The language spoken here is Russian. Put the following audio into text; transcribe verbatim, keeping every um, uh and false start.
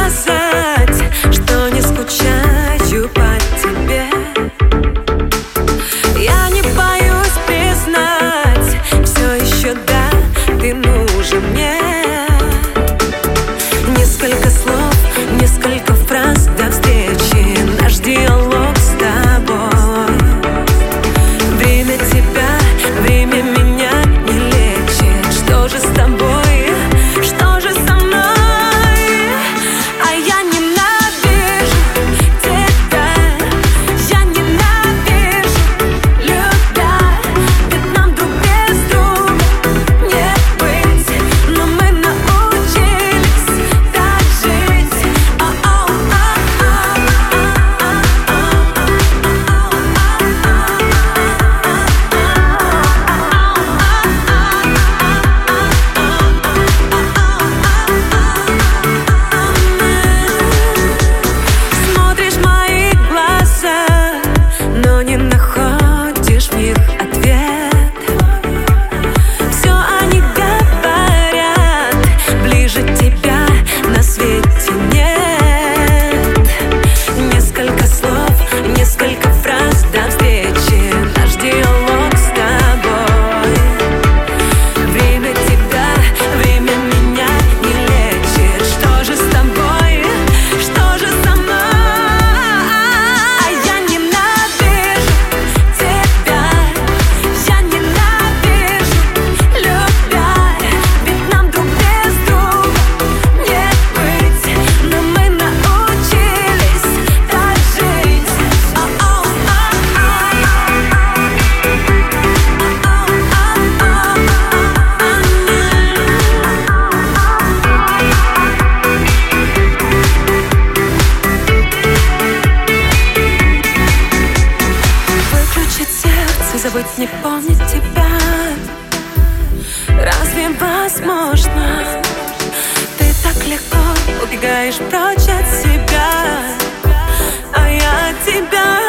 сказать, что не скучаю по тебе. Я не боюсь признать, все еще да, ты нужен мне. Несколько слов, несколько фраз до встречи, наш диалог с тобой. Время тебя, время меня не лечит. Что же с тобой, что же со мной? А я ненавижу тебя, я ненавижу, любя. Ведь нам друг без друга не быть, но мы научились так жить. Смотришь в мои глаза, но не находишь в них ответ. Все они говорят, ближе тебя на свете нет. Несколько слов, несколько фраз до встречи, наш диалог с тобой. Время тебя, время меня не лечит. Что же с тобой, что же со мной? А я ненавижу тебя, я ненавижу, любя. Ведь нам друг без друга не быть, но мы научились так жить. Выключить сердце, забыть, не помнить тебя. Разве возможно? Ты так легко убегаешь прочь от себя, а я от тебя